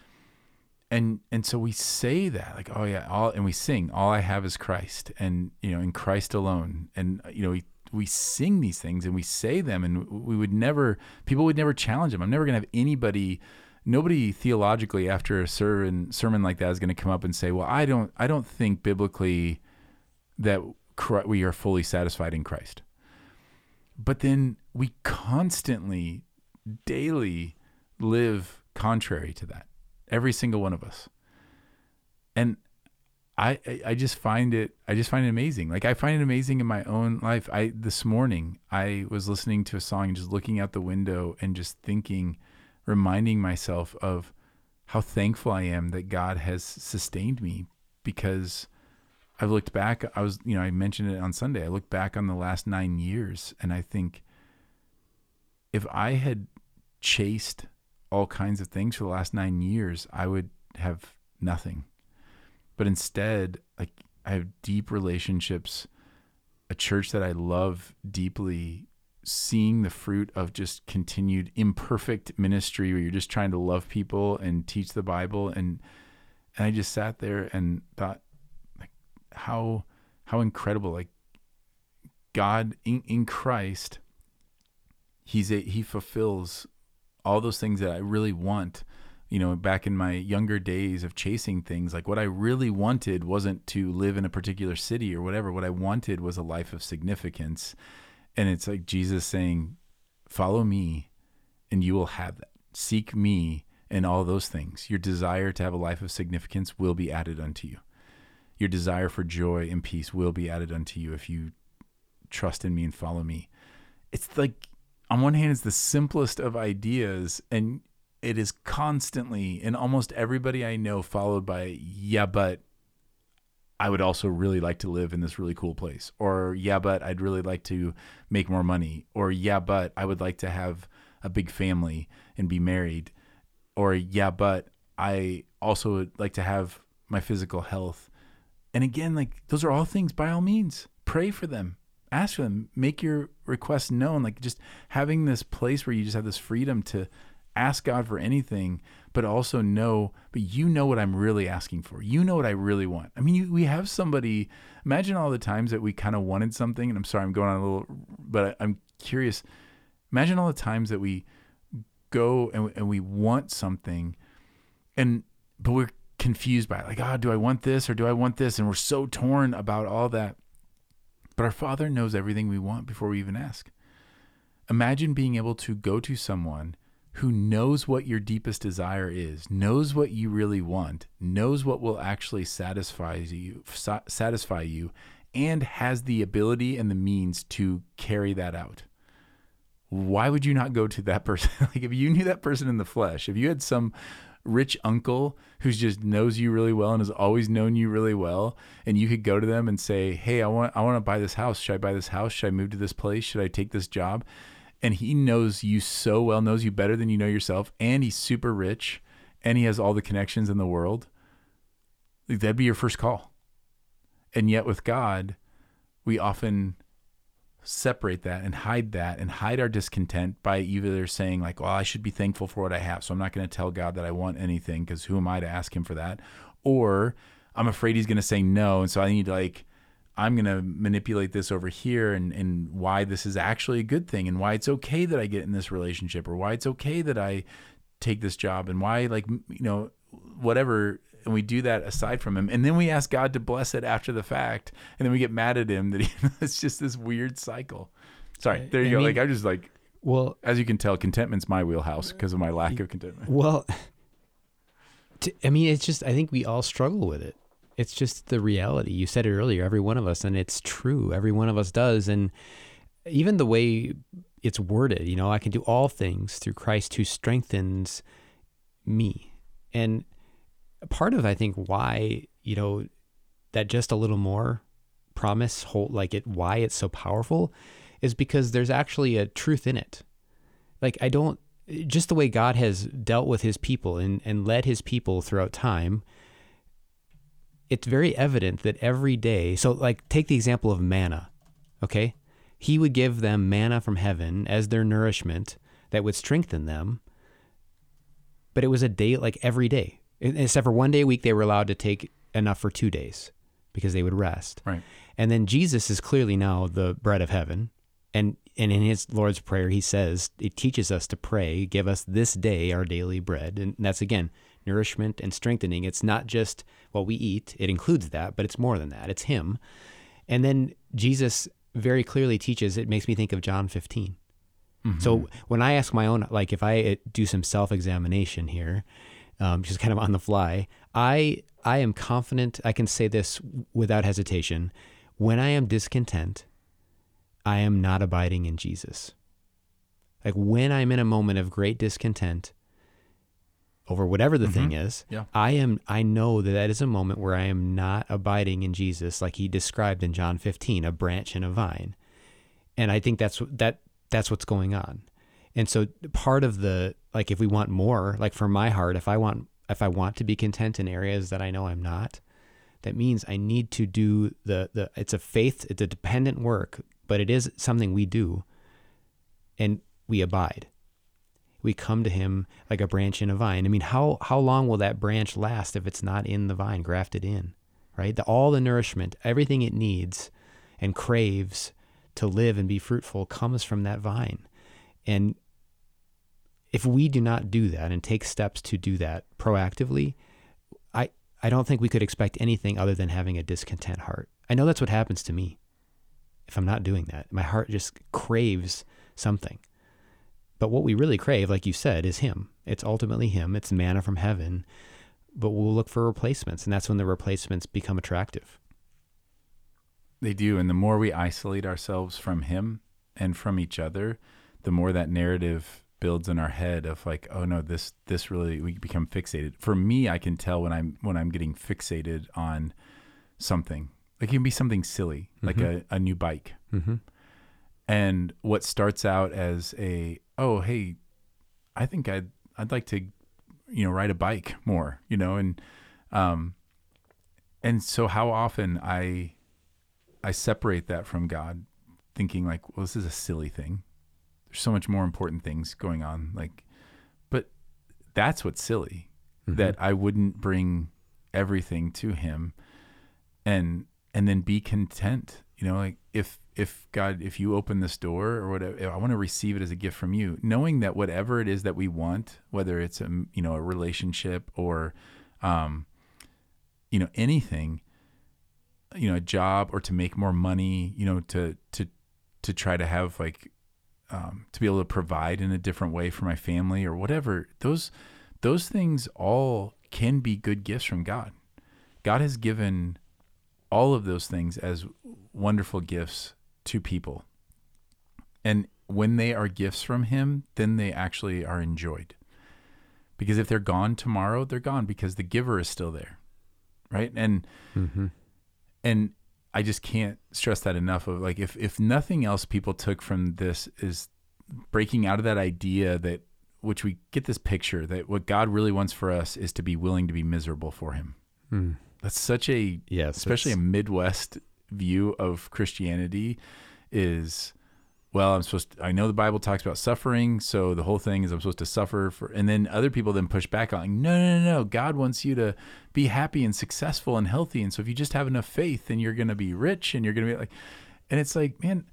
And so we say that, like, oh yeah, and we sing, all I have is Christ, and in Christ alone. And we sing these things and we say them, and people would never challenge them. I'm never gonna have nobody theologically after a sermon like that is going to come up and say, well, I don't think biblically that we are fully satisfied in Christ. But then we constantly, daily live contrary to that. Every single one of us. And I just find it amazing. Like I find it amazing in my own life. This morning I was listening to a song and just looking out the window and just thinking, reminding myself of how thankful I am that God has sustained me, because I've looked back. I mentioned it on Sunday. I looked back on the last 9 years and I think if I had chased all kinds of things for the last 9 years, I would have nothing. But instead, like, I have deep relationships, a church that I love deeply, seeing the fruit of just continued imperfect ministry where you're just trying to love people and teach the Bible. And I just sat there and thought, like, how incredible, like, God in Christ, he fulfills all those things that I really want. Back in my younger days of chasing things, like what I really wanted wasn't to live in a particular city or whatever. What I wanted was a life of significance. And it's like Jesus saying, follow me and you will have that. Seek me and all those things. Your desire to have a life of significance will be added unto you. Your desire for joy and peace will be added unto you if you trust in me and follow me. It's like, on one hand, it's the simplest of ideas, and it is constantly, in almost everybody I know, followed by, yeah, but I would also really like to live in this really cool place. Or, yeah, but I'd really like to make more money. Or, yeah, but I would like to have a big family and be married. Or, yeah, but I also would like to have my physical health. And again, like, those are all things, by all means, pray for them. Ask for them. Make your requests known. Like, just having this place where you just have this freedom to ask God for anything, but also you know what I'm really asking for. You know what I really want. I mean, we have somebody, imagine all the times that we kind of wanted something, and I'm sorry, I'm going on a little, but I'm curious. Imagine all the times that we go and we want something, but we're confused by it. Like, do I want this or do I want this? And we're so torn about all that. But our Father knows everything we want before we even ask. Imagine being able to go to someone who knows what your deepest desire is, knows what you really want, knows what will actually satisfy you, and has the ability and the means to carry that out. Why would you not go to that person? Like, if you knew that person in the flesh, if you had some rich uncle who just knows you really well and has always known you really well, and you could go to them and say, hey, I want to buy this house. Should I buy this house? Should I move to this place? Should I take this job? And he knows you so well, knows you better than you know yourself, and he's super rich, and he has all the connections in the world. That'd be your first call. And yet with God, we often separate that and hide our discontent by either saying, like, well, I should be thankful for what I have, so I'm not going to tell God that I want anything, because who am I to ask him for that? Or I'm afraid he's going to say no, and so I need to, I'm going to manipulate this over here and why this is actually a good thing, and why it's okay that I get in this relationship, or why it's okay that I take this job, and why, whatever. And we do that aside from him. And then we ask God to bless it after the fact. And then we get mad at him that it's just this weird cycle. Sorry, there you go. I'm just well, as you can tell, contentment's my wheelhouse because of my lack of contentment. Well, it's just, I think we all struggle with it. It's just the reality. You said it earlier, every one of us, and it's true. Every one of us does. And even the way it's worded, I can do all things through Christ who strengthens me. And part of, I think, why, that just a little more promise, why it's so powerful is because there's actually a truth in it. Just the way God has dealt with his people and led his people throughout time, it's very evident that every day, so take the example of manna, okay? He would give them manna from heaven as their nourishment that would strengthen them, but it was a day, every day. Except for one day a week, they were allowed to take enough for 2 days because they would rest. Right. And then Jesus is clearly now the bread of heaven. And in his Lord's Prayer, he says, it teaches us to pray, give us this day our daily bread. And that's, again, nourishment and strengthening. It's not just what we eat. It includes that, but it's more than that. It's him. And then Jesus very clearly teaches, it makes me think of John 15. Mm-hmm. So when I ask my own, if I do some self-examination here, just kind of on the fly, I I am confident, I can say this without hesitation. When I am discontent, I am not abiding in Jesus. Like when I'm in a moment of great discontent over whatever the thing is, Yeah. I know that is a moment where I am not abiding in Jesus, like he described in John 15, a branch in a vine. And I think that's what's going on. And so part of the, like, if we want more, like for my heart, if I want to be content in areas that I know I'm not, that means I need to do it's a dependent work, but it is something we do, and we abide. We come to him like a branch in a vine. I mean, how long will that branch last if it's not in the vine, grafted in, right? All the nourishment, everything it needs and craves to live and be fruitful comes from that vine. And if we do not do that and take steps to do that proactively, I don't think we could expect anything other than having a discontent heart. I know that's what happens to me if I'm not doing that. My heart just craves something. But what we really crave, like you said, is him. It's ultimately him. It's manna from heaven. But we'll look for replacements, and that's when the replacements become attractive. They do. And the more we isolate ourselves from him and from each other, the more that narrative builds in our head of like, oh no, this really, we become fixated. For me, I can tell when I'm getting fixated on something. Like it can be something silly, like a new bike. Mm-hmm. And what starts out as oh, hey, I think I'd like to, ride a bike more, and so how often I separate that from God, thinking like, well, this is a silly thing. There's so much more important things going on. Like, but that's what's silly, that I wouldn't bring everything to him and then be content, like if God, if you open this door or whatever, I want to receive it as a gift from you, knowing that whatever it is that we want, whether it's a relationship or, anything, a job, or to make more money, to try to have like, to be able to provide in a different way for my family or whatever, those things all can be good gifts from God. God has given all of those things as wonderful gifts to people. And when they are gifts from him, then they actually are enjoyed. Because if they're gone tomorrow, they're gone because the giver is still there. Right. And I just can't stress that enough of like, if nothing else people took from this is breaking out of that idea that, which we get this picture that what God really wants for us is to be willing to be miserable for him. Mm. That's such a, especially a Midwest view of Christianity is, well, I know the Bible talks about suffering, so the whole thing is I'm supposed to suffer for, and then other people then push back on, no, God wants you to be happy and successful and healthy, and so if you just have enough faith, then you're going to be rich, and you're going to be like, and it's like, man,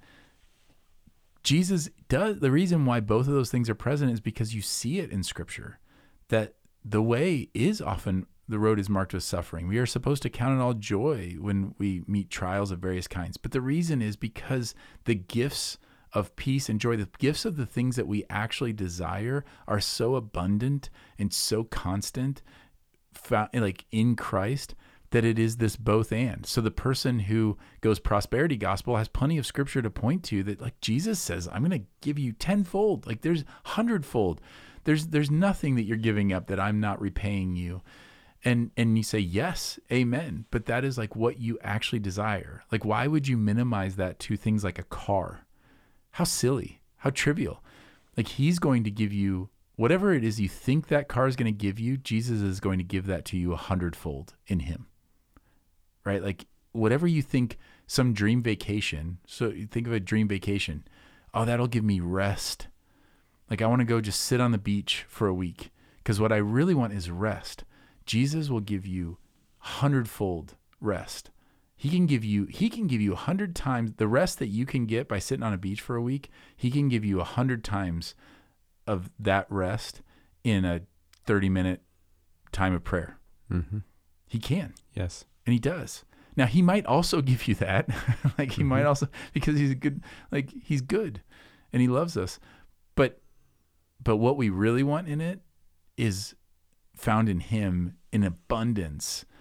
Jesus does, the reason why both of those things are present is because you see it in Scripture, that the way is often, the road is marked with suffering. We are supposed to count it all joy when we meet trials of various kinds, but the reason is because the gifts of peace and joy, the gifts of the things that we actually desire are so abundant and so constant, like in Christ, that it is this both and. So the person who goes prosperity gospel has plenty of scripture to point to that, like Jesus says, I'm going to give you tenfold. Like there's 100-fold. There's nothing that you're giving up that I'm not repaying you. And you say, yes, amen. But that is like what you actually desire. Like, why would you minimize that to things like a car? How silly, how trivial. Like he's going to give you whatever it is you think that car is going to give you, Jesus is going to give that to you 100-fold in him, right? Like whatever you think, some dream vacation. So you think of a dream vacation. Oh, that'll give me rest. Like I want to go just sit on the beach for a week because what I really want is rest. Jesus will give you 100-fold rest. He can give you 100 times the rest that you can get by sitting on a beach for a week. He can give you 100 times of that rest in a 30-minute time of prayer. Mm-hmm. He can. Yes. And he does. Now he might also give you that. Like he might also, because he's he's good and he loves us. But what we really want in it is found in him in abundance.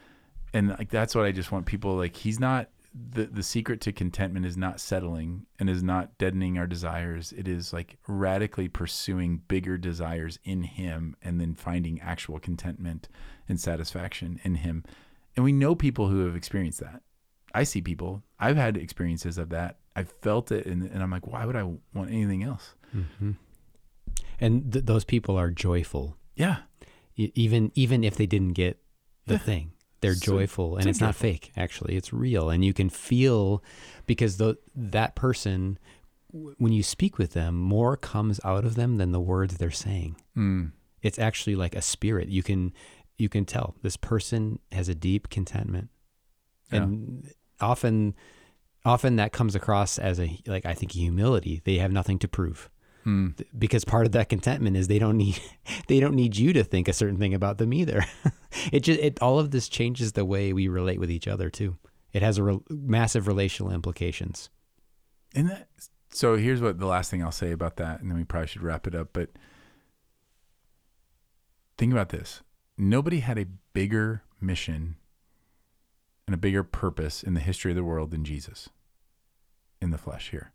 And like, that's what I just want people, like, he's not, the secret to contentment is not settling and is not deadening our desires. It is like radically pursuing bigger desires in him and then finding actual contentment and satisfaction in him. And we know people who have experienced that. I see people, I've had experiences of that. I've felt it. And I'm like, why would I want anything else? Mm-hmm. And those people are joyful. Yeah. Even if they didn't get the thing. They're joyful, and it's not fake, actually. It's real. And you can feel, because that person, when you speak with them, more comes out of them than the words they're saying. Mm. It's actually like a spirit. You can tell this person has a deep contentment. Yeah. And often that comes across as I think humility. They have nothing to prove. Because part of that contentment is they don't need you to think a certain thing about them either. All of this changes the way we relate with each other too. It has massive relational implications. So here's what the last thing I'll say about that, and then we probably should wrap it up. But think about this: nobody had a bigger mission and a bigger purpose in the history of the world than Jesus in the flesh here.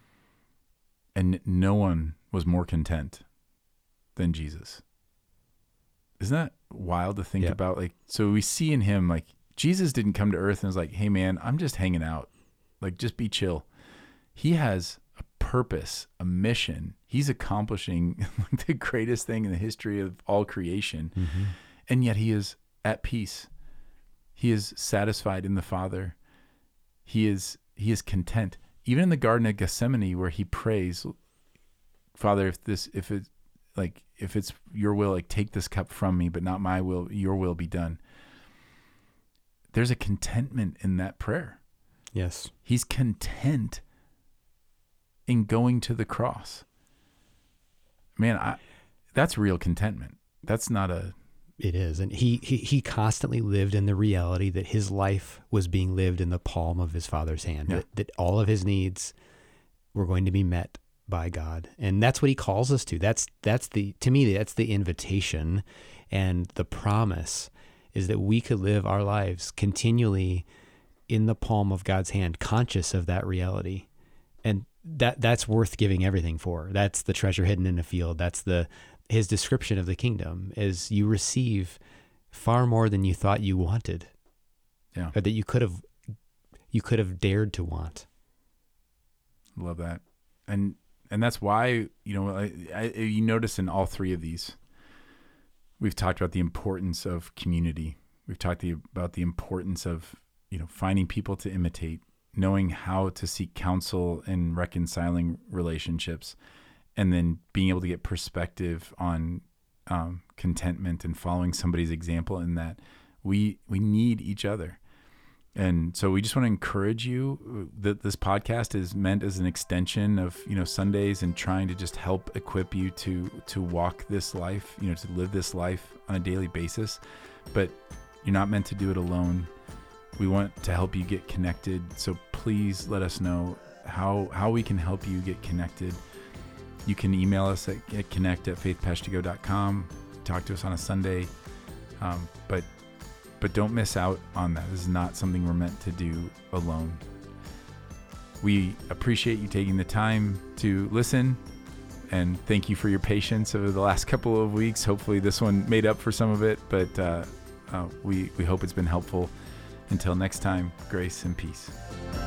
And no one was more content than Jesus. Isn't that wild to think about? Like, so we see in him, like, Jesus didn't come to earth and was like, hey man, I'm just hanging out. Like, just be chill. He has a purpose, a mission. He's accomplishing like the greatest thing in the history of all creation. Mm-hmm. And yet he is at peace. He is satisfied in the Father. He is content. Even in the Garden of Gethsemane, where he prays, Father, if it's your will, like, take this cup from me, but not my will, your will be done. There's a contentment in that prayer. Yes. He's content in going to the cross. Man, that's real contentment. That's not It is. And he constantly lived in the reality that his life was being lived in the palm of his Father's hand, that all of his needs were going to be met by God. And that's what he calls us to. To me, that's the invitation, and the promise is that we could live our lives continually in the palm of God's hand, conscious of that reality. And that's worth giving everything for. That's the treasure hidden in a field. That's his description of the kingdom is you receive far more than you thought you wanted, or that you could have dared to want. Love that. And that's why, you notice in all three of these, we've talked about the importance of community. We've talked about the importance of, finding people to imitate, knowing how to seek counsel and reconciling relationships, and then being able to get perspective on contentment and following somebody's example in that. We need each other. And so we just want to encourage you that this podcast is meant as an extension of, Sundays, and trying to just help equip you to walk this life, to live this life on a daily basis. But you're not meant to do it alone. We want to help you get connected. So please let us know how we can help you get connected. You can email us at connect@faithpashtogo.com. Talk to us on a Sunday. But don't miss out on that. This is not something we're meant to do alone. We appreciate you taking the time to listen, and thank you for your patience over the last couple of weeks. Hopefully this one made up for some of it, but we hope it's been helpful. Until next time, grace and peace.